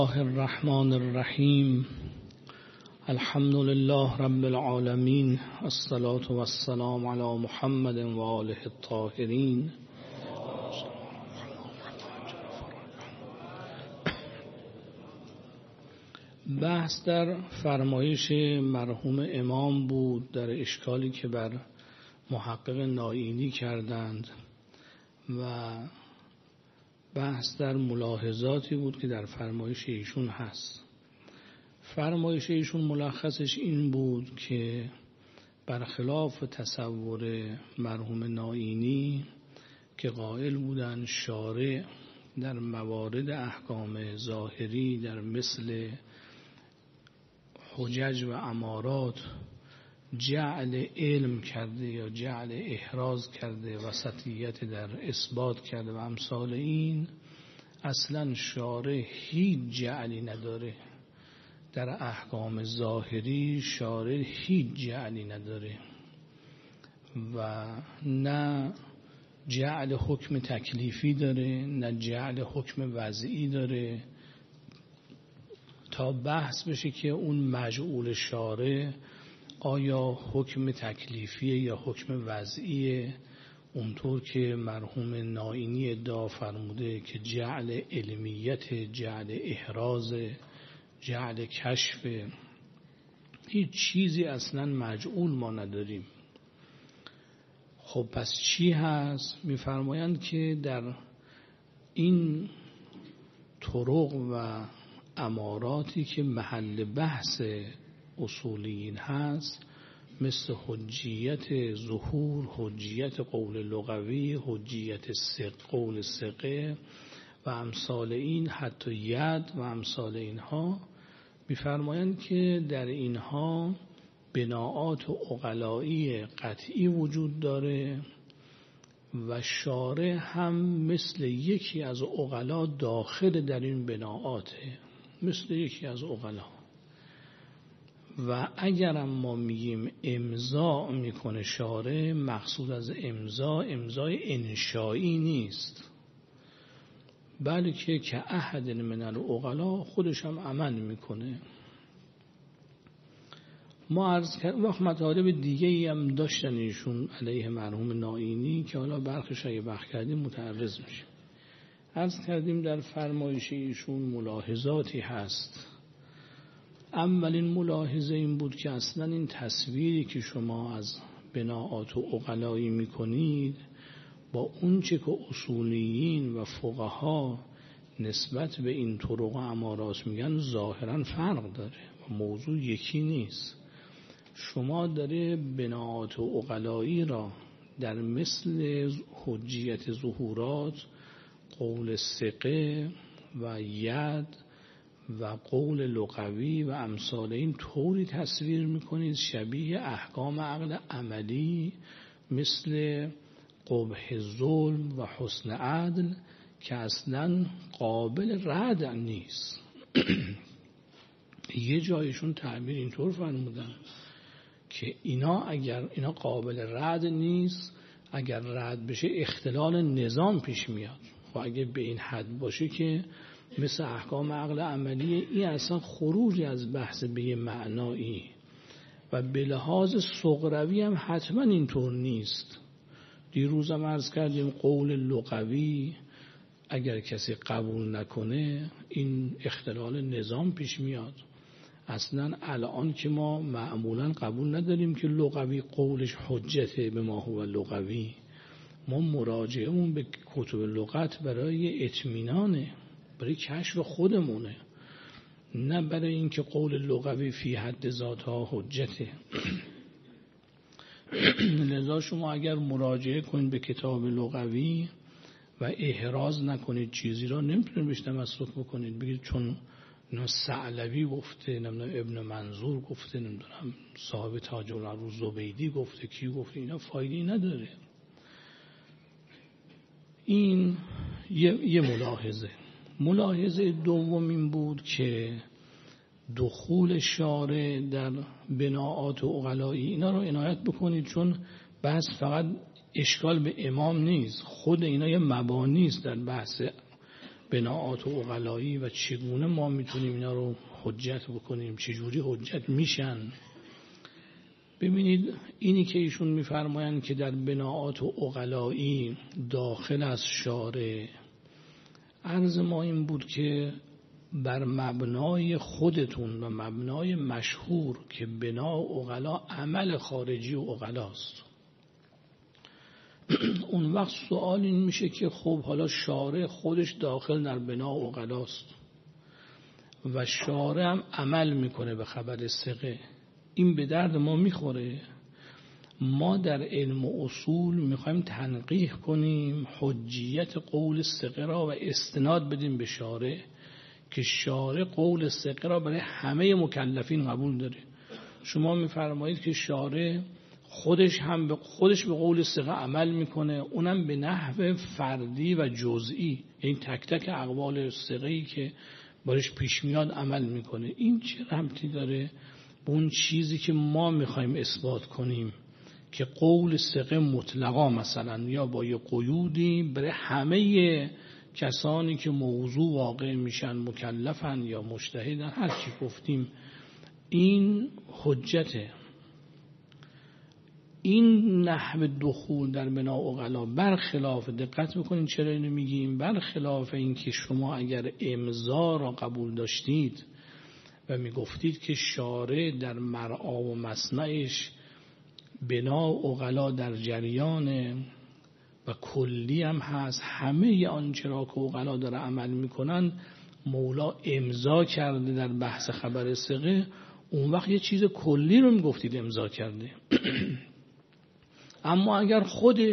الله الرحمن الرحیم. الحمد لله رب العالمین، الصلاة والسلام علی محمد و آله الطاهرین. بحث در فرمایش مرحوم امام بود در اشکالی که بر محقق نائینی کردند و بحث در ملاحظاتی بود که در فرمایش ایشون هست. فرمایش ایشون ملخصش این بود که برخلاف تصور مرحوم نائینی که قائل بودن شارع در موارد احکام ظاهری در مثل حجج و امارات جعل علم کرده یا جعل احراز کرده، وسطیت در اثبات کرده و امثال این، اصلا شارع هیچ جعلی نداره در احکام ظاهری. شارع هیچ جعلی نداره و نه جعل حکم تکلیفی داره نه جعل حکم وضعی داره، تا بحث بشه که اون مجعول شارع آیا حکم تکلیفیه یا حکم وضعیه، اونطور که مرحوم نائینی ادعا فرموده که جعل علمیت، جعل احراز، جعل کشف، هیچ چیزی اصلا مجعول ما نداریم. خب پس چی هست؟ میفرمایند که در این طرق و اماراتی که محل بحث اصولیین هست، مثل حجیت ظهور، حجیت قول لغوی، حجیت قول ثقه و امثال این، حتی ید و امثال اینها، می‌فرمایند که در اینها بناعات عقلایی قطعی وجود داره و شارع هم مثل یکی از عقلا داخل در این بناعاته، مثل یکی از عقلا. و اگر ما میگیم امضا میکنه شارع، مقصود از امضای انشایی نیست، بلکه که احد من العقلا خودش هم عمل میکنه. ما عرض کردیم وقت مطالب دیگه‌ای هم داشتن ایشون علیه مرحوم نائینی که حالا برخش اگه بحث کردیم متعرض میشه. عرض کردیم در فرمایش ایشون ملاحظاتی هست. اولین ملاحظه این بود که اصلا این تصویری که شما از بناعات و عقلایی میکنید با اون چه که اصولیین و فقها نسبت به این طرق و امارات میگن ظاهرا فرق داره و موضوع یکی نیست. شما داره بناعات و عقلایی را در مثل حجیت ظهورات، قول ثقه و ید و قول لغوی و امثال این طوری تصویر میکنید شبیه احکام عقل عملی مثل قبح ظلم و حسن عدل که اصلا قابل رد نیست. یه جایشون تعبیر اینطور فرمودن که اینا قابل رد نیست، اگر رد بشه اختلال نظام پیش میاد. و اگه به این حد باشه که مثل احکام عقل عملی، این اصلا خروج از بحث به یه معنایی و به لحاظ صغروی هم حتما اینطور نیست. دیروز هم عرض کردیم قول لغوی اگر کسی قبول نکنه این اختلال نظام پیش میاد. اصلا الان که ما معمولا قبول نداریم که لغوی قولش حجته به ما هو لغوی، ما مراجعهمون به کتب لغت برای اطمینانه، برای کشف خودمونه، نه برای اینکه قول لغوی فی حد ذاتها حجته. لذا شما اگر مراجعه کنید به کتاب لغوی و احراز نکنید چیزی را، نمیتونید بیش تمسک بکنید بگید چون ثعلبی گفته، نمیدونم ابن منظور گفته، نمیدونم صاحب تاج العروض زبیدی گفته، کی گفته، اینا فایده نداره. این یه ملاحظه دوم این بود که دخول شارع در بناعات و عقلایی اینا رو عنایت بکنید، چون بحث فقط اشکال به امام نیست، خود اینا یه مبانی است در بحث بناعات و عقلایی و چگونه ما میتونیم اینا رو حجت بکنیم، چجوری حجت میشن. ببینید اینی که ایشون میفرمایند که در بناعات و عقلایی داخل از شارع، عرض ما این بود که بر مبنای خودتون و مبنای مشهور که بنا و عقلا عمل خارجی و عقلاست، اون وقت سوال این میشه که خب حالا شارع خودش داخل در بنا و عقلاست و شارع هم عمل میکنه به خبر ثقه، این به درد ما میخوره؟ ما در علم و اصول میخوایم تنقیح کنیم حجیت قول ثقه را و استناد بدیم به شارع که شارع قول ثقه را برای همه مکلفین قبول داره. شما میفرمایید که شارع خودش به قول ثقه عمل میکنه، اونم به نحو فردی و جزئی، یعنی تک تک اقوال ثقه‌ای که بارش پیش میاد عمل میکنه. این چه ربطی داره به اون چیزی که ما میخوایم اثبات کنیم که قول ثقه مطلقا مثلا یا با یه قیودی برای همه کسانی که موضوع واقع میشن مکلفن یا مجتهدن، هر چی گفتیم این حجته. این نحو دخول در بنا عقلا برخلاف، دقت بکنین چرا اینو میگیم، برخلاف این که شما اگر امضا را قبول داشتید و میگفتید که شارع در مرعا و مصنعش بنا و عقلا در جریان و کلی هم هست، همه آنچه را که عقلا داره عمل میکنن مولا امضا کرده در بحث خبر ثقه، اون وقت یه چیز کلی رو میگفتید امضا کرده. اما اگر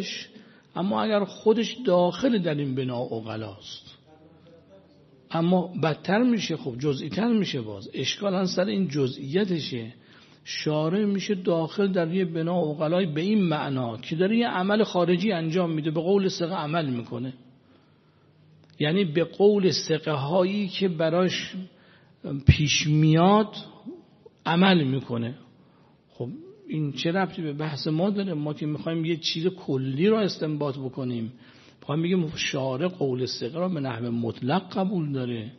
خودش داخل در این بنا و عقلاست، اما بدتر میشه، خب جزئی تر میشه، باز اشکال هم سر این جزئیتشه. شارع میشه داخل در یه بنا و عقلای به این معنا که داره یه عمل خارجی انجام میده، به قول ثقه عمل میکنه، یعنی به قول ثقه هایی که براش پیش میاد عمل میکنه. خب این چه ربطی به بحث ما داره؟ ما که میخوایم یه چیز کلی رو استنباط بکنیم، میخوایم بگیم شارع قول ثقه را به نحو مطلق قبول داره.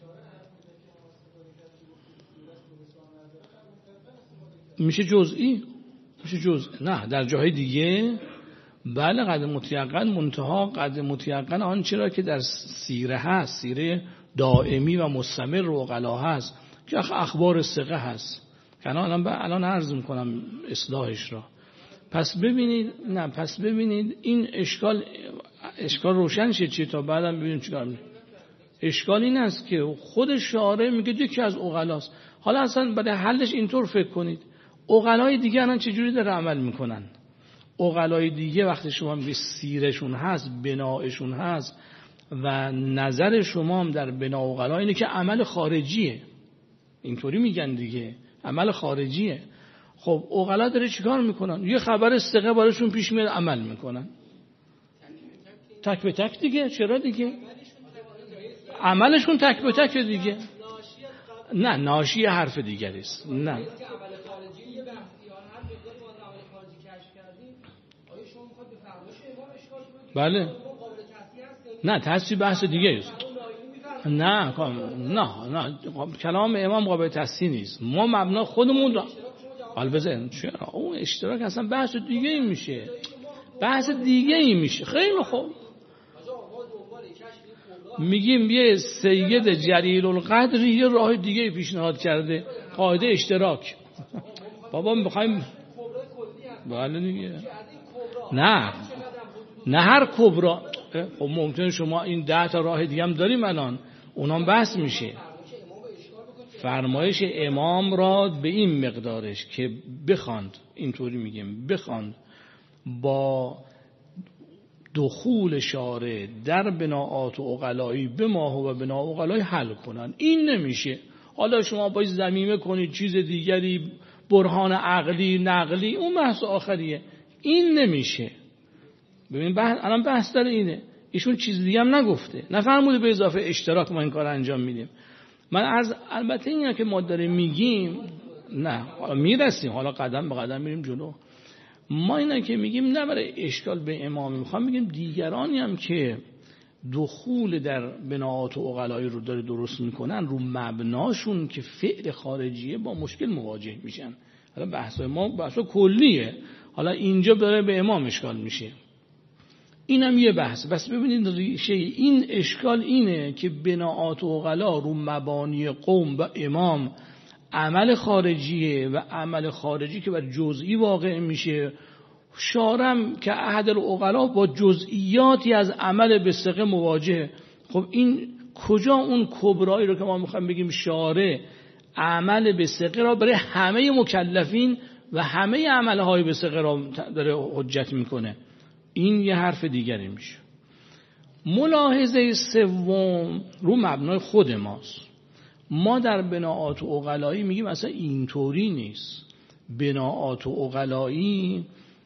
میشه جزئی، نه در جاهای دیگه بله قد متیقن، منتها قد متیقن آنچه را که در سیره هست، سیره دائمی و مستمر و عقلا هست که اخبار ثقه هست که الان عرض میکنم اصلاحش را. پس ببینید این اشکال روشن شه چیه تا بعدم ببینیم چیکار میکنه. اشکال این است که خود شارع میگه یکی از عقلاست. حالا اصلا برای حلش اینطور فکر کنید عقلای دیگه الان چجوری داره عمل میکنن؟ عقلای دیگه وقتی شما میگه سیرشون هست، بنایشون هست و نظر شما هم در بنا عقلا اینه که عمل خارجیه، اینطوری میگن دیگه، عمل خارجیه. خب عقلا داره چیکار میکنن؟ یه خبر ثقه بارشون پیش میاد عمل میکنن تک به تک دیگه. چرا دیگه؟ عملشون تک به تک دیگه. نه ناشی حرف دیگری است. نه بله نه تصحیح بحث دیگه است. نه کلام امام قابل تصحیح نیست. ما مبنا خودمون را البته چرا اون اشتراک اصلا بحث دیگه ای میشه. خیلی خوب میگیم یه سید جلیل القدر یه راه دیگه پیشنهاد کرده، قاعده اشتراک. بابا میخوایم بله دیگه نه هر کبرا. خب ممکنه شما این 10 تا راه دیگه هم داریم الان، اونام بحث میشه. فرمایش امام را به این مقدارش که بخواند، اینطوری میگیم بخواند با دخول شارع در بناعات و عقلایی به ما و بنا و عقلایی حل کنن. این نمیشه. حالا شما باید ضمیمه کنید چیز دیگری، برهان عقلی نقلی، اون بحث آخریه. این نمیشه. ببین الان بحث داره اینه، ایشون چیز دیگه هم نگفته، نفرموده به اضافه اشتراک ما این کار انجام میدیم. البته اینا که ما داریم میگیم نه میرسیم، حالا قدم به قدم میریم جلو. ما اینا که میگیم نه برای اشکال به امام، میخوام بگیم دیگرانی هم که دخول در بناءات عقلایی رو داره درست میکنن رو مبناشون که فعل خارجیه با مشکل مواجه میشن. حالا بحث ما بحث کلیه، حالا اینجا داره به امام اشکال میشه، اینم یه بحث. بس ببینید ریشه این اشکال اینه که بناءات عقلا رو مبانی قوم و امام عمل خارجیه و عمل خارجی که بر جزئی واقع میشه. شارم که احد العقلا با جزئیاتی از عمل به صدق مواجه. خب این کجا اون کبرایی رو که ما میخوایم بگیم شارع عمل به صدق را برای همه مکلفین و همه عملهای به صدق را داره حجت میکنه؟ این یه حرف دیگری میشه. ملاحظه سوم رو مبنای خود ماست. ما در بناءات عقلایی میگیم اصلا اینطوری نیست. بناءات عقلایی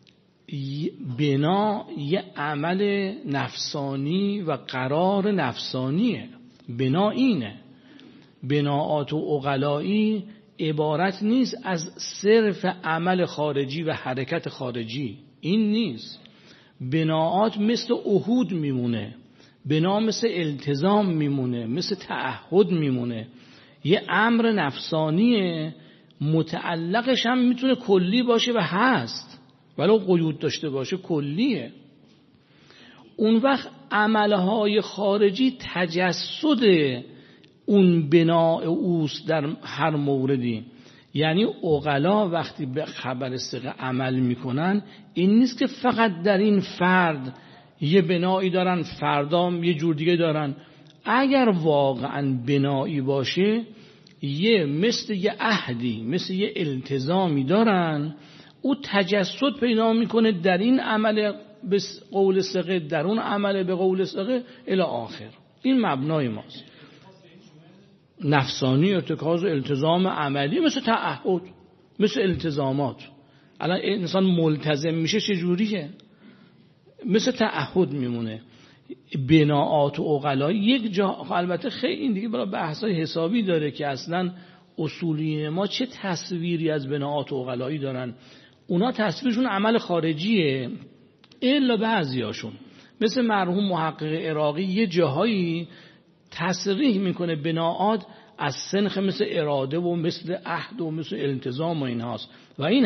بنا یه عمل نفسانی و قرار نفسانیه. بنا اینه. بناءات عقلایی عبارت نیست از صرف عمل خارجی و حرکت خارجی، این نیست. بناءات مثل عهود میمونه، بنا مثل التزام میمونه، مثل تعهد میمونه. یه امر نفسانیه، متعلقش هم میتونه کلی باشه و هست، ولو قیود داشته باشه کلیه. اون وقت عملهای خارجی تجسد اون بناء اوست در هر موردی. یعنی عقلا وقتی به خبر صدق عمل میکنن، این نیست که فقط در این فرد یه بنایی دارن، فردام یه جور دیگه دارن. اگر واقعا بنایی باشه، یه مثل یه عهدی، مثل یه التزامی دارن، او تجسد پیدا میکنه در این عمل به قول صدق، در اون عمل به قول صدق الی آخر. این مبنای ماست. نفسانی، ارتکاز و التزام عملی، مثل تعهد، مثل التزامات. الان انسان ملتزم میشه چجوریه؟ مثل تعهد میمونه. بناءات و عقلایی یک جا، البته خیلی این دیگه برای بحثای حسابی داره که اصلا اصولی ما چه تصویری از بناءات و عقلایی دارن. اونا تصویرشون عمل خارجیه، الا بعضیاشون مثل مرحوم محقق عراقی یه جاهایی تصریح میکنه بناءات از سنخ مثل اراده و مثل عهد و مثل التزام و این هاست. و این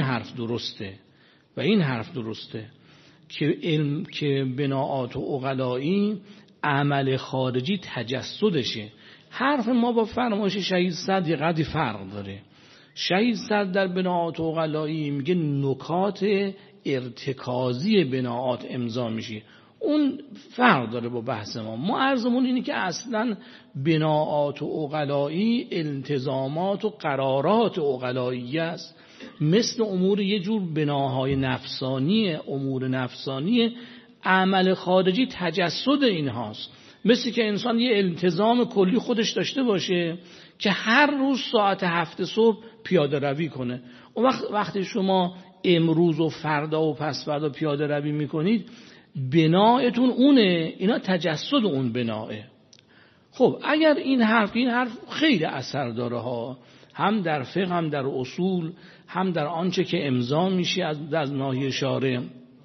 حرف درسته که بناءات و عقلایی عمل خارجی تجسدشه. حرف ما با فرمایش شهید صدر یه قدری فرق داره. شهید صدر در بناءات و عقلایی میگه نکات ارتکازی بناءات امضا میشه. اون فرق داره با بحث ما عرضمون اینه که اصلا بناءات و عقلایی التزامات و قرارات عقلایی است، مثل امور یه جور بناهای نفسانیه، امور نفسانیه. عمل خارجی تجسد این هاست. مثل که انسان یه التزام کلی خودش داشته باشه که هر روز ساعت 7 صبح پیاده روی کنه. اون وقتی شما امروز و فردا و پس فردا پیاده روی میکنید، بنایتون اونه، اینا تجسد اون بناه. خب اگر این حرف خیلی اثر داره ها، هم در فقه، هم در اصول، هم در آنچه که امضا میشه از ناحیه شارع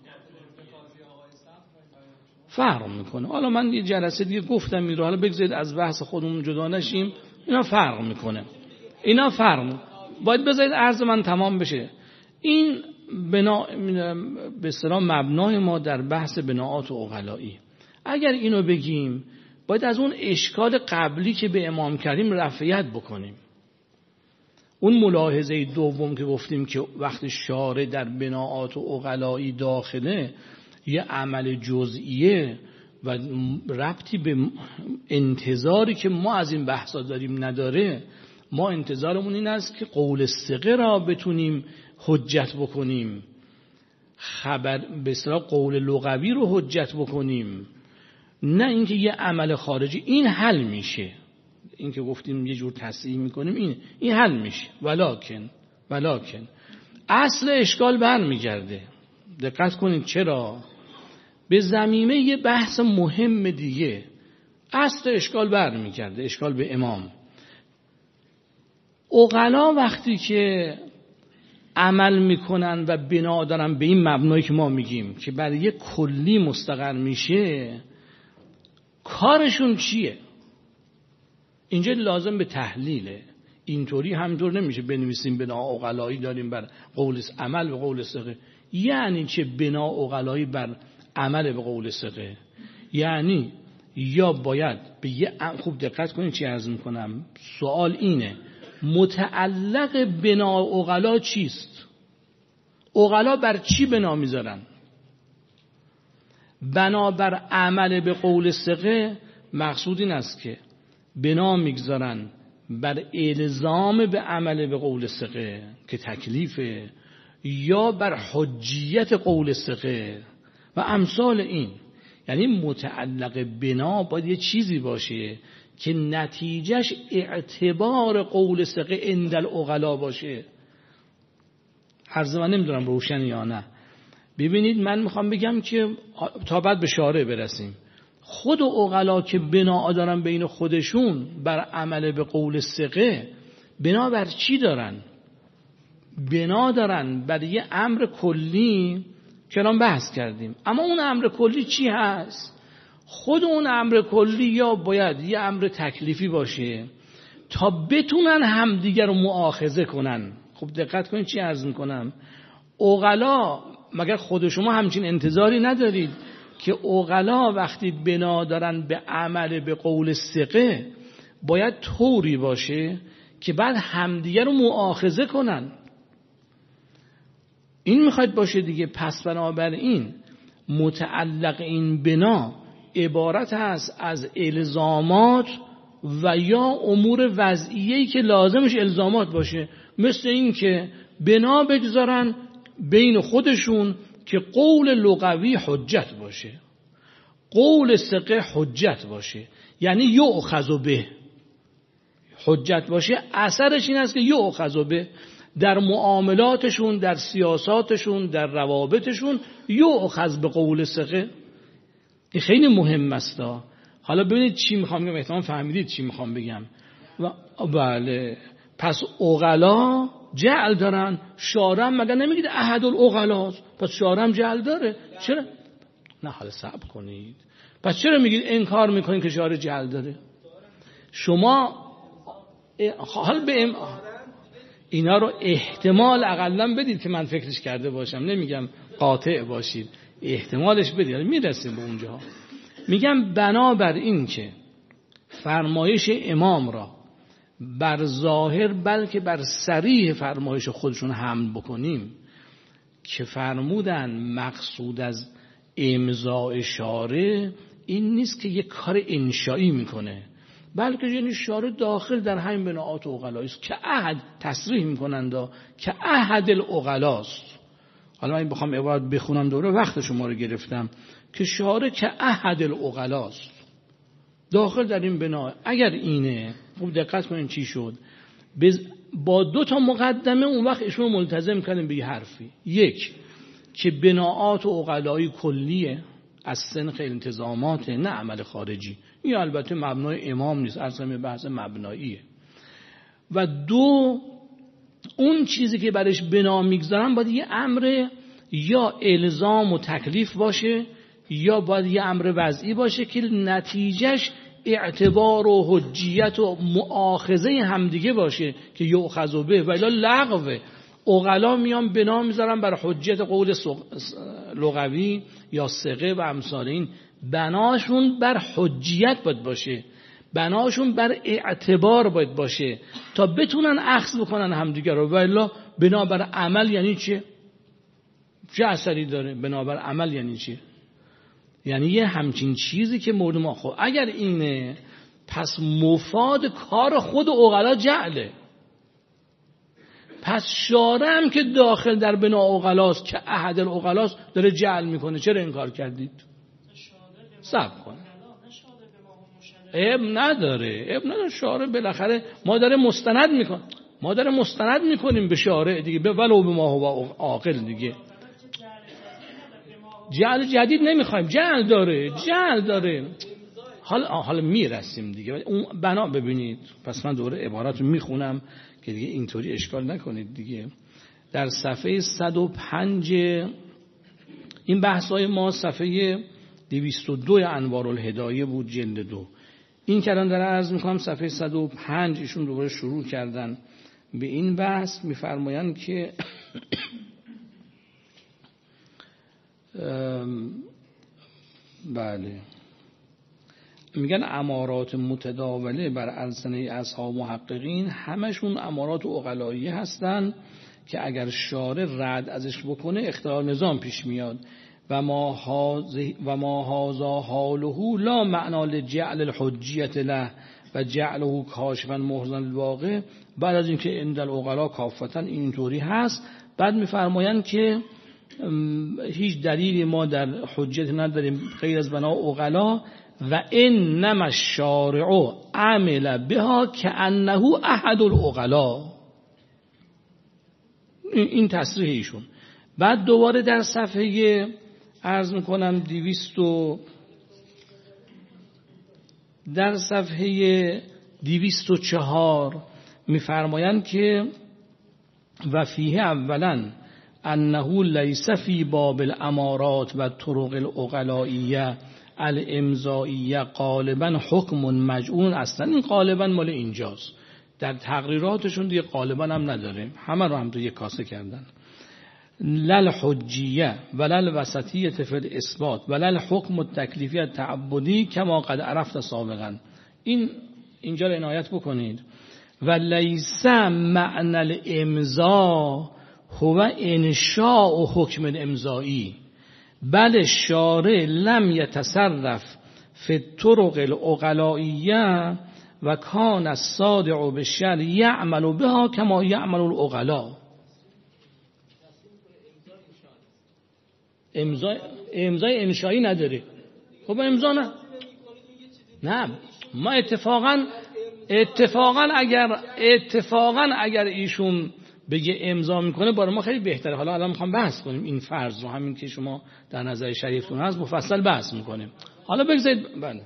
فرق میکنه. حالا من یه جلسه دیگه گفتم این رو، حالا بگذارید از بحث خودمون جدا نشیم. اینا فرق میکنه، باید بذارید عرض من تمام بشه. این بنا به اصطلاح مبنای ما در بحث بناءات و عقلایی. اگر اینو بگیم، باید از اون اشکال قبلی که به امام کردیم رفعیت بکنیم. اون ملاحظه دوم که گفتیم که وقتی شارع در بناءات و عقلایی داخله یه عمل جزئیه و ربطی به انتظاری که ما از این بحثا داریم نداره. ما انتظارمون این است که قول ثقه را بتونیم حجت بکنیم، خبر به اصطلاح قول لغوی رو حجت بکنیم، نه اینکه یه عمل خارجی. این حل میشه، این که گفتیم یه جور تصحیح میکنیم، این حل میشه. ولکن اصل اشکال برمیگرده. دقت کنید چرا؟ به ضمیمه یه بحث مهم دیگه اصل اشکال برمیگرده، اشکال به امام. عقلا وقتی که عمل میکنن و بنا دارن به این مبنایی که ما میگیم که برای یک کلی مستقر میشه، کارشون چیه؟ اینجا لازم به تحلیله. اینطوری همینطور نمیشه بنویسیم بنا عقلایی داریم بر قول عمل به قول ثقه. یعنی چه بنا عقلایی بر عمل به قول ثقه؟ یعنی یا باید به یه خوب دقت کنید چی عرض میکنم. سوال اینه متعلق بنا عقلا چیست؟ عقلا بر چی بنا میذارن؟ بنا بر عمل به قول ثقه مقصود این است که بنا میگذارن بر الزام به عمل به قول ثقه که تکلیفه، یا بر حجیت قول ثقه و امثال این. یعنی متعلق بنا باید یه چیزی باشه که نتیجهش اعتبار قول ثقه عند العقلا باشه. عرض من نمیدونم روشن یا نه. ببینید من میخوام بگم که تا بعد به شارع برسیم، خود عقلا که بنا دارن بین خودشون بر عمل به قول ثقه، بنا بر چی دارن؟ بنا دارن بر یه امر کلی که الان بحث کردیم. اما اون امر کلی چی هست؟ خود اون امر کلی یا باید یه امر تکلیفی باشه تا بتونن همدیگر رو مؤاخذه کنن. خب دقت کنید چی عرض میکنم. عقلا مگر خود شما همچین انتظاری ندارید که عقلا وقتی بنا دارن به عمل به قول ثقه باید طوری باشه که بعد همدیگر رو مؤاخذه کنن؟ این میخواید باشه دیگه. پس بنابراین متعلق این بنا عبارت هست از الزامات و یا امور وضعیه‌ای که لازمش الزامات باشه، مثل این که بنا بگذارن بین خودشون که قول لغوی حجت باشه، قول ثقه حجت باشه، یعنی یؤخذ به حجت باشه. اثرش این است که یؤخذ به در معاملاتشون، در سیاساتشون، در روابطشون یؤخذ به قول ثقه. این خیلی مهم است. حالا ببینید چی میخوام بگم، احتمال فهمیدید چی میخوام بگم. بله، پس عقلا جعل دارن. شارع مگر نمیگید احد العقلاست؟ پس شارع هم جعل داره. چرا؟ نه حالا صبر کنید. پس چرا میگید انکار میکنید که شارع جعل داره؟ شما حال به اینا رو احتمال اقلا بدید که من فکرش کرده باشم، نمیگم قاطع باشید، احتمالش بدید، میرسیم به اونجا. میگم بنابر این که فرمایش امام را بر ظاهر بلکه بر صریح فرمایش خودشون حمل بکنیم که فرمودن مقصود از امضاء شارع این نیست که یک کار انشایی میکنه، بلکه یعنی شارع داخل در همین بناءات عقلایی است که احد تصریح میکنند که احد العقلاست. حالا من بخوام عبارت بخونم دوره وقت شما رو گرفتم که شارع که احد العقلاست داخل در این بنا. اگر اینه خوب دقت کنین چی شد. با دو تا مقدمه اون وقت ایشون ملتزم کردیم به یه حرفی. یک که بناءات عقلایی کلیه از سنخ التزامات، نه عمل خارجی. این البته مبنای امام نیست، اصلا بحث مبناییه. و دو اون چیزی که برش بنا میگذارن باید یه امر یا الزام و تکلیف باشه یا باید یه امر وضعی باشه که نتیجهش اعتبار و حجیت و مؤاخذه همدیگه باشه که یؤخذ به و الا لغو. عقلا میان بنا میذارن بر حجیت قول لغوی یا ثقه و امثال این. بناشون بر حجیت باید باشه، بناشون بر اعتبار باید باشه تا بتونن اخذ بکنن همدیگه رو. و الا بنا بر عمل یعنی چه؟ چه اثری داره بنا بر عمل؟ یعنی چه؟ یعنی یه همچین چیزی که مورد ما. خب اگر اینه پس مفاد کار خود عقلا جعله. پس شارع هم که داخل در بنا عقلاست که احد العقلاست داره جعل میکنه. چرا این کار کردید؟ صبر کن. عیب نداره شارع بالاخره ما داره مستند میکنیم به شارع دیگه، ولو به ما هو عاقل دیگه. جعل جدید نمیخوایم، جعل داره. حالا میرسیم دیگه. اون بنا ببینید. پس من دوره عبارت رو میخونم که دیگه اینطوری اشکال نکنید دیگه. در صفحه 105 این بحثای ما صفحه 202 انوار الهدایه بود جلد 2. این که الان داره عرض میکنم صفحه 105 ایشون دوباره شروع کردن به این بحث. میفرمایند که بله میگن امارات متداوله بر السنه اصحاب محققین همشون امارات عقلاییه هستن که اگر شارع رد ازش بکنه اختلال نظام پیش میاد. و ما هذا حاله لا معنا لجعل الحجیت له و جعله کاشفا محزنا الواقع. بعد از اینکه عند العقلاء کافتا اینطوری هست، بعد میفرمایند که هیچ دلیلی ما در حجت نداریم غیر از بنا عقلا و انما الشارع عمل بها كأنه احد العقلاء. این تصریح ایشون. بعد دوباره در صفحه عرض میکنم 204 میفرمایند که و فیه اولا انه لیس فی باب الامارات و طرق العقلائیه الامضائیه غالبا حکم مجعول. اصلا این غالبا مال اینجاست، در تقریراتشون دیگه غالبا هم نداره، همه رو هم تو یک کاسه کردن. لل حجیه ولل وسطیه فی الاثبات ولل حکم التکلیفی تعبدی کما قد عرفت سابقا. اینجا رو عنایت بکنید. و لیس معنی الامضاء هو انشاء حکم الامضایی بل شارع لم یتصرف فی الطرق العقلائیه و کان الصادع بالشرع یعمل بها کما یعمل العقلاء. امضای انشایی نداره. خب امضا نه ما اتفاقا اگر ایشون بگه امضا میکنه برای ما خیلی بهتره. حالا الان میخوام بحث کنیم این فرض رو، همین که شما در نظر شریفتون هست مفصل بحث میکنیم. حالا بگذارید. بله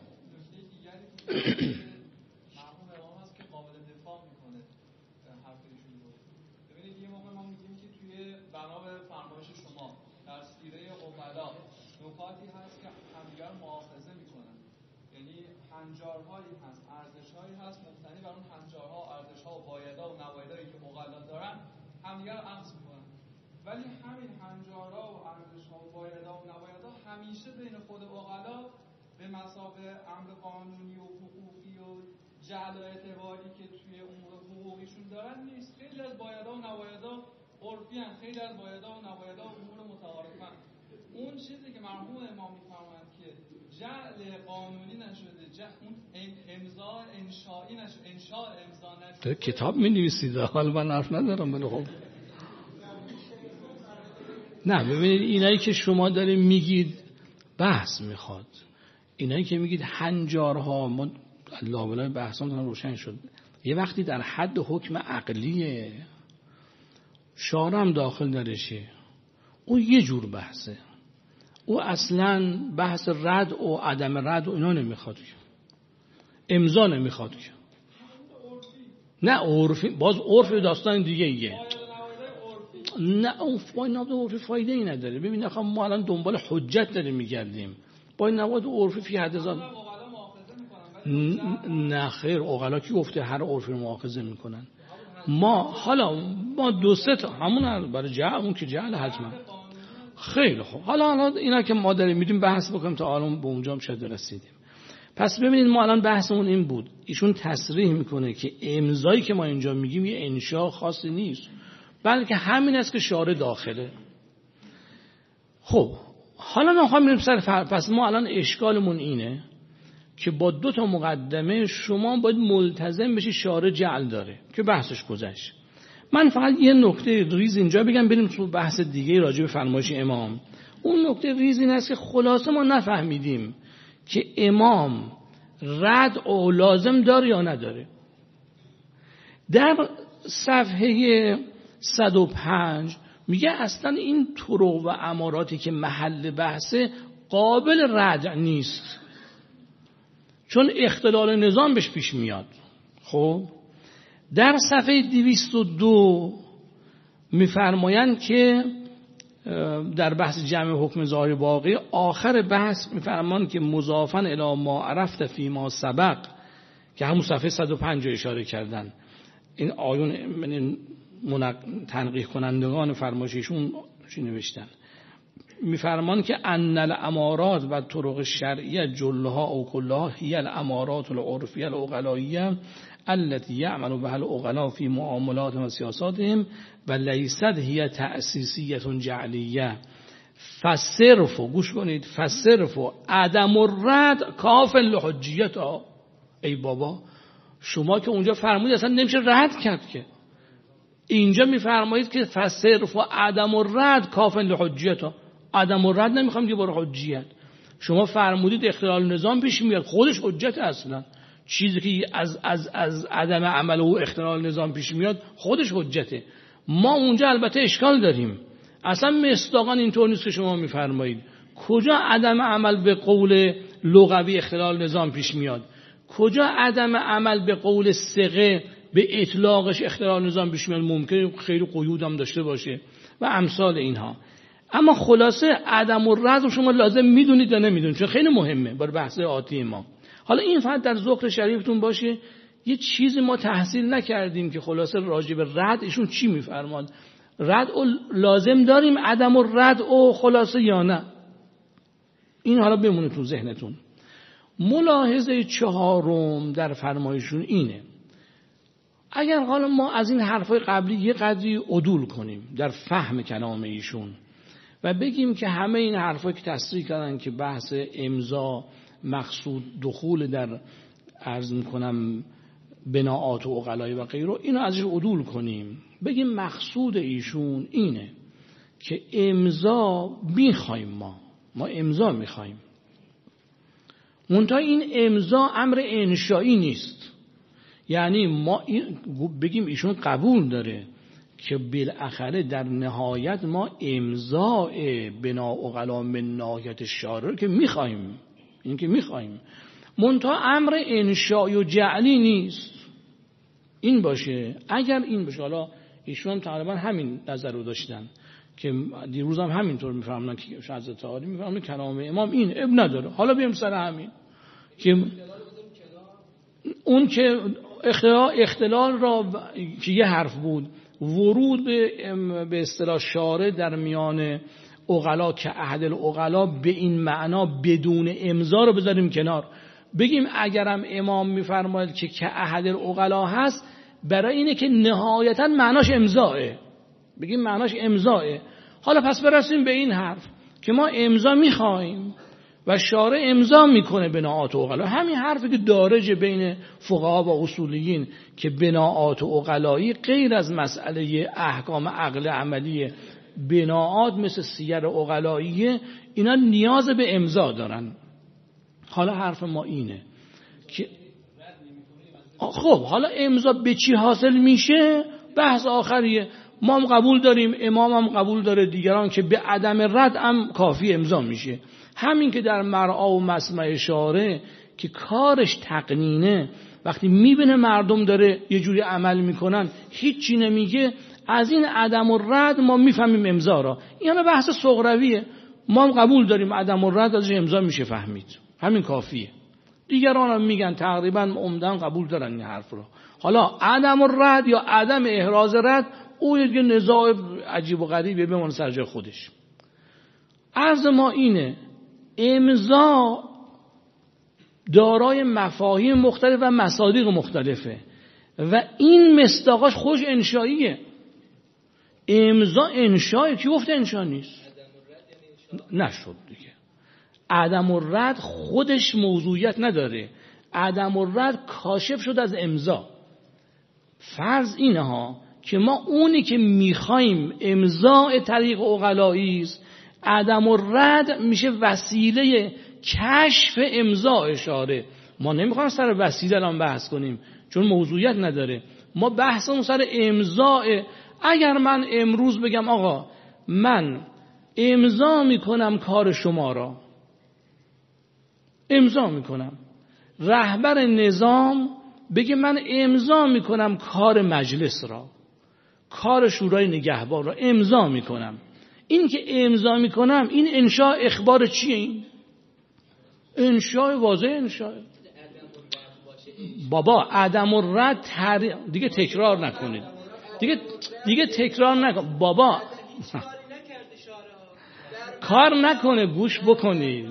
هنجارهایی هست، ارزشهایی هست مبتنی بر اون هنجارها، ارزشها و بایدها و نبایدهایی که عقلا دارن همدیگر رو عکس میکنن. ولی همین هنجارها و ارزشها و بایدها و نبایدها همیشه بین خود عقلا به مثابه امر قانونی و حقوقی و جعل و اعتباری که توی امور حقوقیشون دارن نیست. خیلی از بایدها و نبایدها عرفی هستند، خیلی از بایدها و نبایدها امور متعارفن. اون چیزی که مرحوم امام میفرمایند که جعل قانونی نشده، اون امضا انشایی نشده، انشاء امضا نشده. کتاب می‌نویسید، حالا من حرف ندارم. ولی خب نه ببینید، اینایی که شما دارید میگید بحث میخواد. اینایی که میگید هنجارها، ما الله بلای بحثمون روشن شد، یه وقتی در حد حکم عقلیه شارع داخل درشه، اون یه جور بحثه. او اصلا بحث رد و عدم رد و اینا نمیخواد، امضا نمیخواد که. نه عرفی، باز عرف داستان دیگه ایه. نه اون عرفی فایده ای نداره. ببین آخه ما الان دنبال حجت داریم میگردیم، با این نواد عرفی فی حد ذات. نه خیر، عقلا کی گفته هر عرفی مؤاخذه میکنن؟ ما دو سه تا همون برای جعل، اون که جعل حتما. خیلی خوب، حالا اینا که ما داریم میدیم بحث بکنیم تا الان به اونجا هم شاید رسیدیم. پس ببینید ما الان بحثمون این بود، ایشون تصریح میکنه که امضایی که ما اینجا میگیم یه انشاء خاصی نیست، بلکه همین است که شارع داخله. خب حالا ما میخوایم بریم سر پس ما الان اشکالمون اینه که با دو تا مقدمه شما باید ملتزم بشی شارع جعل داره که بحثش گذشت. من فقط یه نکته ریز اینجا بگم بریم تو بحث دیگه راجع به فرمایش امام. اون نکته ریز این است که خلاصه ما نفهمیدیم که امام رد و لازم داره یا نداره. در صفحه 105 میگه اصلا این طرق و اماراتی که محل بحثه قابل رد نیست، چون اختلال نظام بهش پیش میاد. خب در صفحه 202 میفرمایند که در بحث جمع حکم ظاهر باقی آخر بحث میفرمان که مضافاً الی ما عرفت فی ما سبق، که همون صفحه 105 اشاره کردن. این آیون تنقیح کنندگان فرمایششون چی نوشتن؟ میفرمان که ان الامارات و طرق شرعیه جلها او کلها هی الامارات العرفیه العقلائیه التي يعمل بها العقلاء في معاملات و سیاساتهم و لیست هی تأسیسیه جعلیه فصرف، گوش کنید، فصرف عدم الرد کاف لحجیت. ای بابا شما که اونجا فرمودید اصلا نمیشه رد کرد، که اینجا میفرمایید که فصرف عدم الرد کاف لحجیت. عدم الرد نمیخوام که برای حجیت. شما فرمودید اختلال نظام پیش میاد، خودش حجت اصلا. چیزی که از عدم عمل و اختلال نظام پیش میاد خودش حجته. ما اونجا البته اشکال داریم، اصلا مصداقاً اینطور نیست که شما میفرمایید. کجا عدم عمل به قول لغوی اختلال نظام پیش میاد؟ کجا عدم عمل به قول ثقه به اطلاقش اختلال نظام پیش میاد؟ ممکنه خیلی قیود هم داشته باشه و امثال اینها. اما خلاصه عدم الرد شما لازم میدونید یا نمیدونید، چون خیلی مهمه برای بحث آتی ما. حالا این فقط در ذکر شریفتون باشه. یه چیزی ما تحصیل نکردیم که خلاصه راجع به رد ایشون چی میفرمان. رد او لازم داریم، عدم الرد او خلاصه یا نه؟ این حالا بمونه تو ذهنتون. ملاحظه چهارم در فرمایشون اینه، اگر حالا ما از این حرفای قبلی یه قدری عدول کنیم در فهم کلام ایشون و بگیم که همه این حرفایی که تصریح کردن که بحث امضا مقصود دخول در عرض میکنم بناعات و عقلایی و غیره، اینو ازش عدول کنیم، بگیم مقصود ایشون اینه که امضا میخوایم، ما امضا میخوایم، منتها این امضا امر انشایی نیست. یعنی ما بگیم ایشون قبول داره که بالاخره در نهایت ما امضاء بنا عقلا من ناحیت شارع که میخوایم، این که میخوایم، منتها امر انشایی و جعلی نیست. این باشه. اگر این باشه، حالا ایشون تقریبا همین نظر رو داشتن که دیروز هم همینطور میفهمن که حضرت عالی میفهمن کلام امام این اب نداره. حالا بیام سر همین که اون که اختلال را که یه حرف بود، ورود به اصطلاح شارع در میان عقلا که احد العقلا به این معنا بدون امضا رو بذاریم کنار، بگیم اگرم امام میفرماید که احد العقلا هست، برای اینه که نهایتا معناش امضاه، بگیم معناش امضاه. حالا پس برسیم به این حرف که ما امضا میخوایم و شارع امضا میکنه بناعات و عقلا. همین حرفی که دارج بین فقها و اصولیین که بناعات و عقلایی غیر از مسئله احکام عقل عملی بناعات مثل سیر عقلاییه، اینا نیاز به امضا دارن. حالا حرف ما اینه که خب حالا امضا به چی حاصل میشه بحث آخریه. ما هم قبول داریم، امام هم قبول داره، دیگران که به عدم رد هم کافی امضا میشه. همین که در مرعا و مسمع شارع که کارش تقنینه، وقتی میبینه مردم داره یه جوری عمل میکنن هیچی نمیگه، از این عدم الرد ما میفهمیم امضا را. این بحث صغرویه، ما هم قبول داریم عدم الرد ازش امضا میشه فهمید، همین کافیه. دیگران هم میگن تقریبا عمدن قبول دارن این حرف رو. حالا عدم الرد یا عدم احراز رد او یه نزاع عجیب و غریبه، بمونه سر جای خودش. عرض ما اینه امضا دارای مفاهیم مختلف و مصادیق مختلفه و این مصداقاش خوش انشاییه. امضا انشایی، کی گفته انشا نیست؟ نشد دیگه. عدم الرد خودش موضوعیت نداره، عدم الرد کاشف شد از امضا. فرض اینه ها که ما اونی که میخوایم امضاء طریق عقلایی است، عدم الرد میشه وسیله کشف امضاء اشاره. ما نمیخوایم سر وسیله الان بحث کنیم چون موضوعیت نداره، ما بحثمون سر امضاء. اگر من امروز بگم آقا من امضا میکنم کار شما را، امضا میکنم، رهبر نظام بگه من امضا میکنم کار مجلس را، کار شورای نگهبان را امضا میکنم، این که امضا میکنم این انشاء اخبار چیه؟ این انشاء واضح انشاء. بابا عدم الرد دیگه تکرار نکنید، دیگه تکرار نکن بابا. کار نکنه، گوش بکنید.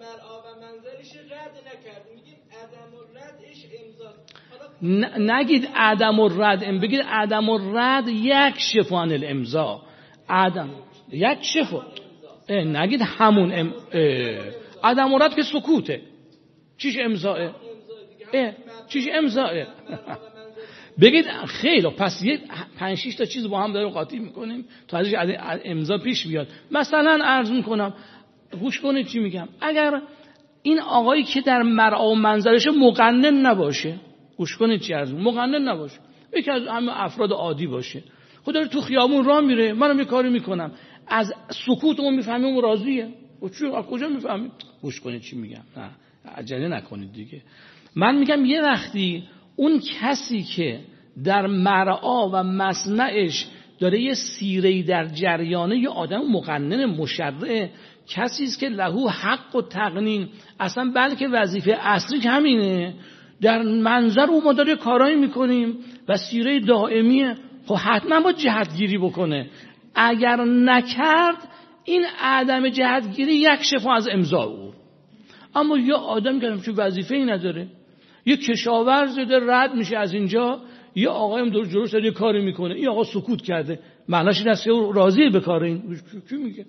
نگید عدم الرد، بگید عدم الرد یکشف عن الامضا. عدم یکشف، نگید همون عدم الرد که سکوته. چیش امضاه؟ چیش امضاه؟ بگید خیلی. پس یه 5-6 تا چیز با هم داریم قاطی میکنیم تا ازش امضا پیش بیاد. مثلا عرض میکنم، گوش کنید چی میگم. اگر این آقایی که در مرعا و منظرش مقنن نباشه، گوش کنید چی عرض، مقنن نباشه، یکی از همه افراد عادی باشه، خود داره تو خیابون راه میره، منم یه کاری میکنم، از سکوت اون میفهمیم اون راضیه. از کجا میفهمیم؟ گوش کنید چی میگم. نه عجله نکنید دیگه. من میگم یه وقتی اون کسی که در مرعا و مسمعش داره یه سیره‌ای در جریانه، یه آدم مقنن مشرع، کسی است که لهو حق و تقنین، اصلا بلکه وظیفه اصلی همینه، در منظر او ما داره کارایی میکنیم و سیره دائمیه، خب حتما با جهتگیری بکنه. اگر نکرد این عدم جهتگیری یک شفا از امضا او. اما یه آدم که چون وظیفه‌ای نداره، یه کشاورز داره رد میشه از اینجا، یه آقایم دور جلوش داره کاری میکنه، این آقا سکوت کرده، معناش این است که راضیه به کار این. چی میگه؟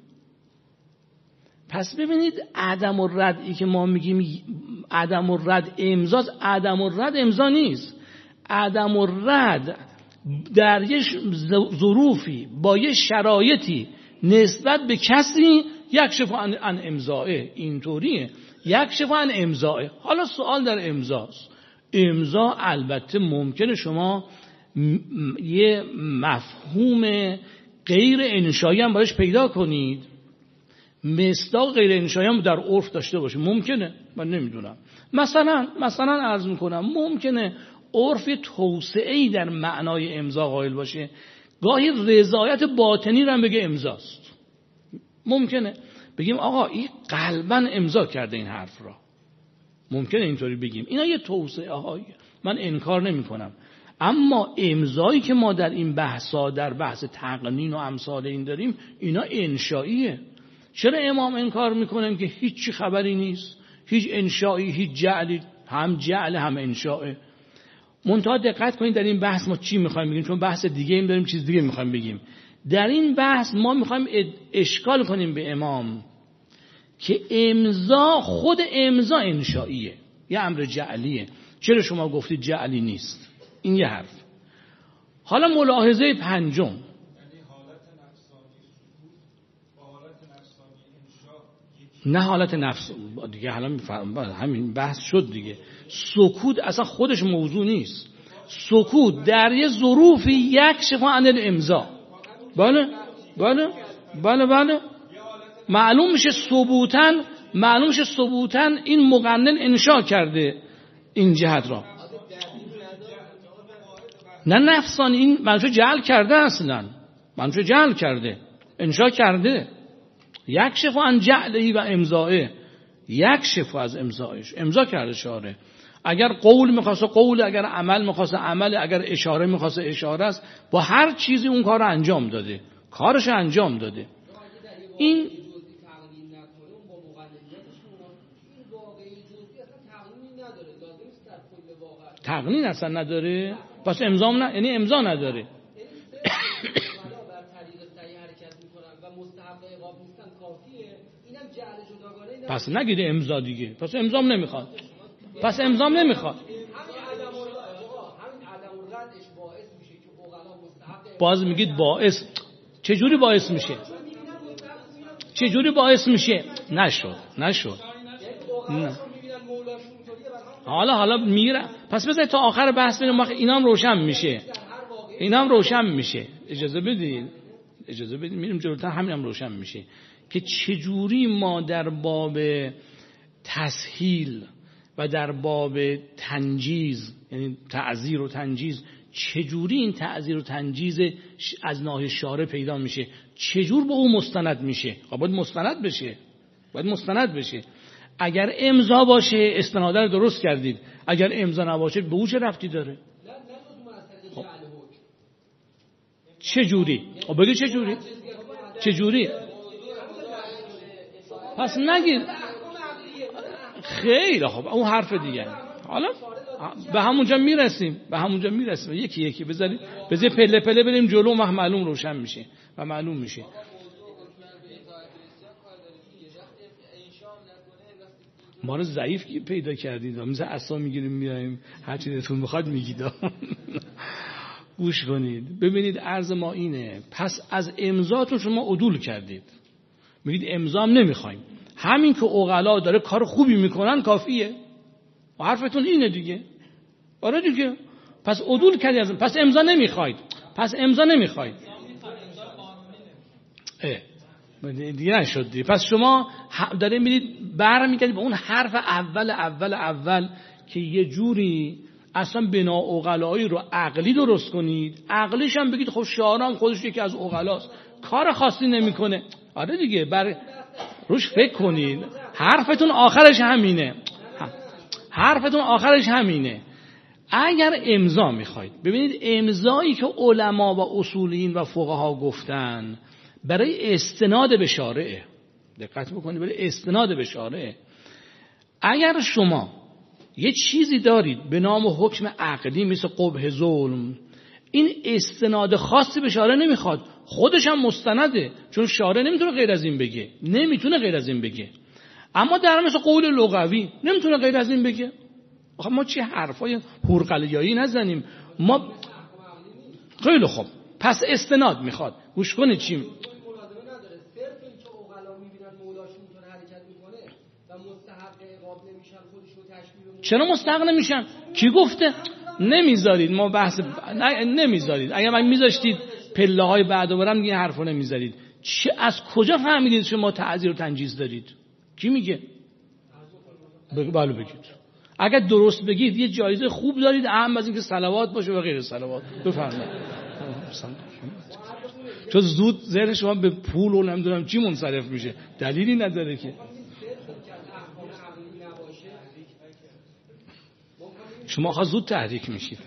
پس ببینید عدم الردی که ما میگیم عدم الرد امضاست، عدم الرد امضا نیست. عدم الرد در یه ظروفی با یه شرایطی نسبت به کسی یکشف عن امضائه، اینطوریه، یکشف عن امضائه. حالا سوال در امضاست. امضا البته ممکنه شما یه مفهوم غیر انشایی هم براش پیدا کنید، مصداق غیر انشایی هم در عرف داشته باشه، ممکنه، من نمیدونم. مثلا عرض میکنم ممکنه عرف توسعه‌ای در معنای امضا قائل باشه، گاهی رضایت باطنی رو هم بگه امضاست. ممکنه بگیم آقا این قلباً امضا کرده این حرف را، ممکنه اینطوری بگیم. اینا یه توسعه هایی من انکار نمی کنم. اما امضایی که ما در این بحثا، در بحث تقنین و امثال این داریم، اینا انشائیه. چرا امام انکار میکنیم که هیچ خبری نیست، هیچ انشایی، هیچ جعلی، هم جعل هم انشائه. منتها دقت کنید در این بحث ما چی میخوایم بگیم، چون بحث دیگه ایم داریم، چیز دیگه میخوایم بگیم. در این بحث ما میخوایم اشکال کنیم به امام که امضا، خود امضا انشائیه، یه امر جعلیه. چرا شما گفتید جعلی نیست؟ این یه حرف. حالا ملاحظه پنجم، نه حالت نفس دیگه، حالا میفهمم همین بحث شد دیگه. سکوت اصلا خودش موضوع نیست. سکوت در یه ظروفی یک شفا عن الامضا. بله معلوم میشه ثبوتاً این مقنن انشا کرده این جهت را. نه نفسان، این منشو جعل کرده، اصلا منشو جعل کرده، انشا کرده. یک شفا عن جعلی و امضائه، یک شفا از امضایش، امضا کرده شاره. اگر قول میخواسته قول، اگر عمل میخواسته عمل، اگر اشاره میخواسته اشاره است، با هر چیزی اون کار انجام داده، کارش انجام داده. این تقنین اصلا نداره، پس امضا یعنی امضا نداره. پس نگید امضا دیگه، پس امضام نمیخواد، پس امضام نمیخواد. باز میگید باعث، چجوری باعث میشه؟ چجوری باعث میشه؟ نشد نه. حالا میره. پس بذارید تا آخر بحث ببینیم اینام روشن میشه. اجازه بدید میریم جلوتر، همینم روشن میشه که چجوری ما در باب تسهیل و در باب تنجیز، یعنی تعزیر و تنجیز، چجوری این تعزیر و تنجیز از ناحیه شارع پیدا میشه، چجور به او مستند میشه؟ باید مستند بشه. اگر امضا باشه استناده رو درست کردید، اگر امضا نباشه به او چه ربطی داره؟ خب. چجوری؟ بگید چجوری؟ پس نگید. خیلی خب، اون حرف دیگه. حالا به همونجا میرسیم. یکی یکی بذارید پله پله بریم جلو، معلوم روشن میشه و معلوم میشه. ما رو ضعیف پیدا کردید، مثل عصا میگیریم میایم هر چی دلتون میخواد میگید. گوش کنید ببینید، عرض ما اینه، پس از امضاتون شما عدول کردید، میگید امضا هم نمیخوایم، همین که عقلا داره کار خوبی میکنن کافیه. و حرفتون اینه دیگه. آره دیگه، پس عدول کردید، پس امضا نمیخواید. دیگه نشد دیگه. پس شما داره میرید برمیگردید به اون حرف اول که یه جوری اصلا بنا عقلایی رو عقلی درست کنید، عقلیش هم بگید خب شاعرام خودش یکی از عقلاست، کار خاصی نمیکنه. آره دیگه، روش فکر کنید. حرفتون آخرش همینه. اگر امضا میخواید، ببینید امضایی که علما و اصولین و فقها گفتن برای استناد به شارعه، دقت بکنید، برای استناد به شارعه. اگر شما یه چیزی دارید به نام حکم عقلی مثل قبح ظلم، این استناد خاصی به شارع نمیخواد، خودش هم مستنده، چون شارع نمیتونه غیر از این بگه. اما در مثل قول لغوی نمیتونه غیر از این بگه. آخه ما چه حرفای هورقلیایی نزنیم ما. خیلی خوب، پس استناد میخواد. گوش کنید چی چرا مستحق نمیشن؟ کی گفته؟ نمیذارید ما بحث نمیذارید. اگر من میذاشتید پله های بعدو برم این حرفو نمیذارید. از کجا فهمیدید شما تعزیر و تنجیز دارید؟ کی میگه؟ بله بگید. اگر درست بگید یه جایزه خوب دارید، اهم از اینکه صلوات باشه و غیر صلوات. بفرمایید. چون زود ذهن شما به پول و نمیدونم چی منصرف میشه، دلیلی نداره که. شما خواهد زود تحریک میشید.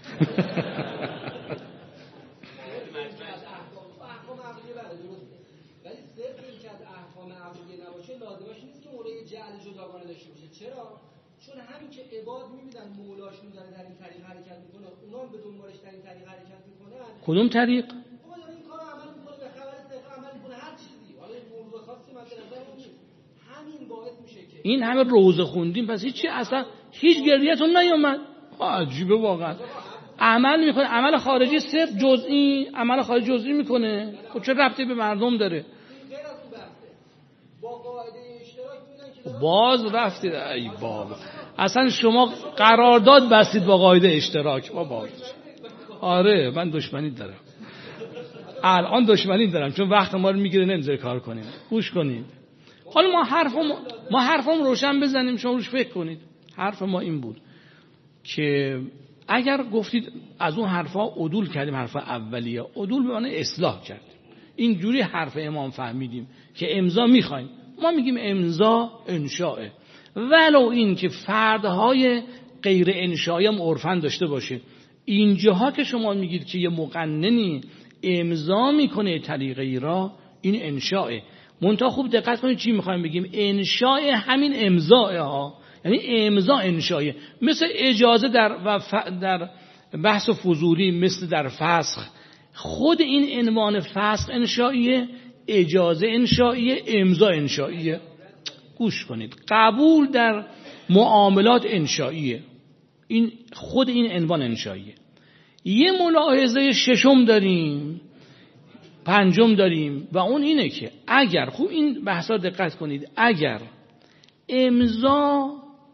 چون همین که عباد می‌بینن مولاشون داره در این طریق حرکت میکنه، اونا هم به دنبالش در این طریق حرکت میکنن. کدوم طریق؟ اونا داره این کارو عمل میکنه، به خبر صدق عمل میکنه، هر چیزی. حالا این موضوع خاصی مثلا نظر نیست. همین باعث میشه که این همه روزه خوندیم، پس هیچ گریه‌تون نیومد. عجیبه واقعا. عمل میکنه، عمل خارجی صرف جزئی، عمل خارجی جزئی میکنه. خب چه ربطی به مردم داره؟ غیر از اون بحثه. با قاعده اشتراک میدن که باز رفتید. ای بابا، اصلا شما قرارداد بستید با قاعده اشتراک. بابا آره، من دشمنی دارم، الان دشمنی دارم، چون وقت ما رو میگیره نمیذاره کار کنیم. گوش کنید. حالا ما حرفم روشن بزنیم، شما روش فکر کنید. حرف ما این بود که اگر گفتید از اون حرفا عدول کردیم، حرف اولیه عدول به معنی اصلاح کردیم، اینجوری حرف امام فهمیدیم که امضا میخوایم، ما میگیم امضا انشاءه، ولو این که فردهای غیر انشایی هم عرفن داشته باشه. اینجاها که شما میگید که یه مقننی امضا میکنه طریقی را، این انشاءه. منتها خوب دقت کنید چی میخوایم بگیم. انشاء همین امضاء ها، یعنی امضا انشایه، مثل اجازه در بحث فضولی، مثل در فسخ. خود این عنوان فسخ انشاییه، اجازه انشاییه، امضا انشاییه. گوش کنید، قبول در معاملات انشاییه، این خود این عنوان انشاییه. یه ملاحظه ششم داریم، پنجم داریم، و اون اینه که اگر، خوب این بحثا دقت کنید، اگر امضا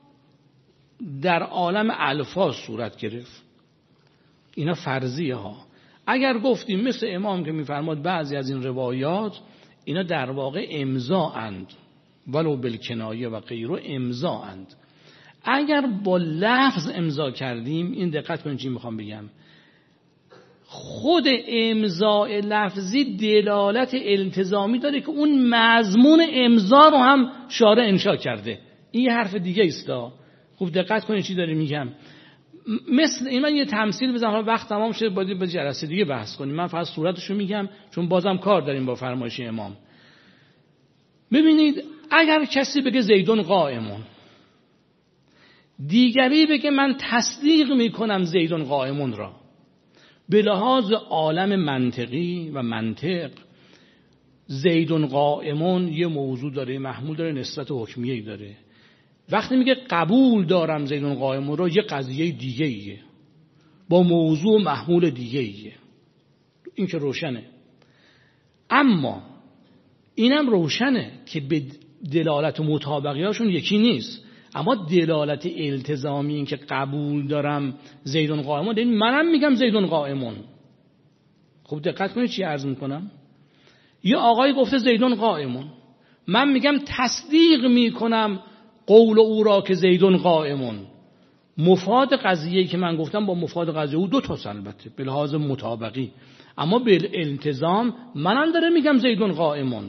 در عالم الفاظ صورت گرفت، اینا فرضیه ها. اگر گفتیم مثل امام که میفرماد بعضی از این روایات اینا در واقع امضا اند، ولو بالکنایه و غیره امضا اند. اگر با لفظ امضا کردیم، این دقت کنید چی میخوام بگم، خود امضای لفظی دلالت التزامی داره که اون مضمون امضا رو هم شارع انشا کرده. این یه حرف دیگه است. خوب دقت کنید چی داره میگم. مثل این، من یه تمثیل بزنم، حالا وقت تمام شد باید به جلسه دیگه بحث کنیم، من فقط صورتشو میگم چون بازم کار داریم با فرمایش امام. ببینید اگر کسی بگه زیدون قائمون، دیگری بگه من تصدیق میکنم زیدون قائمون را، به لحاظ عالم منطقی و منطق زیدون قائمون یه موضوع داره، محمول داره، نسبت حکمیه‌ای داره. وقتی میگه قبول دارم زیدون قائمون را، یه قضیه دیگه ایه با موضوع محمول دیگه ایه. این که روشنه. اما اینم روشنه که به دلالت و مطابقی هاشون یکی نیست. اما دلالت التزامی، این که قبول دارم زیدون قائمون، یعنی منم میگم زیدون قائمون. خوب دقت کنید چی عرض میکنم. یه آقای گفته زیدون قائمون، من میگم تصدیق میکنم قول او را که زیدون قائمون. مفاد قضیه‌ای که من گفتم با مفاد قضیه او دو تا البته به لحاظ مطابقی، اما به التزام منم داره میگم زیدون قائمون،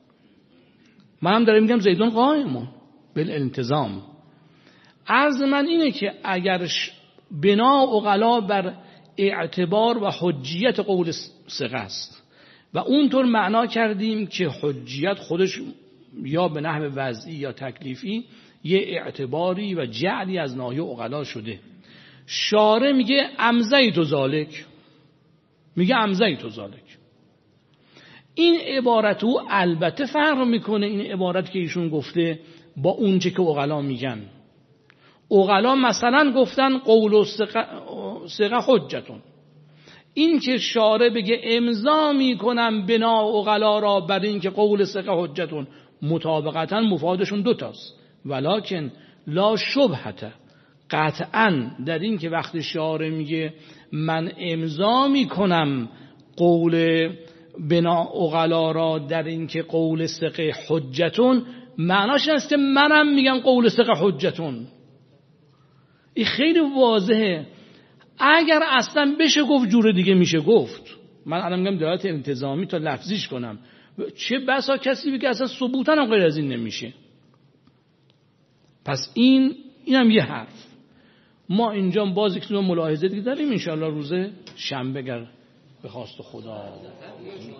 منم داره میگم زیدون قائمون به التزام. عرض من اینه که اگر بنا عقلا بر اعتبار و حجیت قول ثقه است و اونطور معنا کردیم که حجیت خودش یا به نحو وضعی یا تکلیفی یه اعتباری و جعلی از ناحیه عقلا شده، شارع میگه امضیت ذالک، میگه امضیت ذالک. این عبارت او البته فرق میکنه، این عبارت که ایشون گفته با اون چه که عقلا میگن. عقلا مثلا گفتن قول ثقه حجتون، این که شارع بگه امضا میکنم بنا عقلا را بر این که قول ثقه حجتون، مطابقتا مفادشون دوتاست. ولکن لا شبهته، قطعا در این که وقتی شارع میگه من امضا میکنم قول بنا عقلا را در این که قول ثقه حجتون، معناش است که منم میگم قول ثقه حجتون. این خیلی واضحه. اگر اصلا بشه گفت جور دیگه میشه گفت. من الان میگم دلالت التزامی تا لفظیش کنم، چه بسا کسی بگه اصلا ثبوتاً هم غیر از این نمیشه. پس اینم یه حرف. ما اینجا باز یک ملاحظه دیگه داریم ان شاء الله روز شنبه گر به خواست خدا.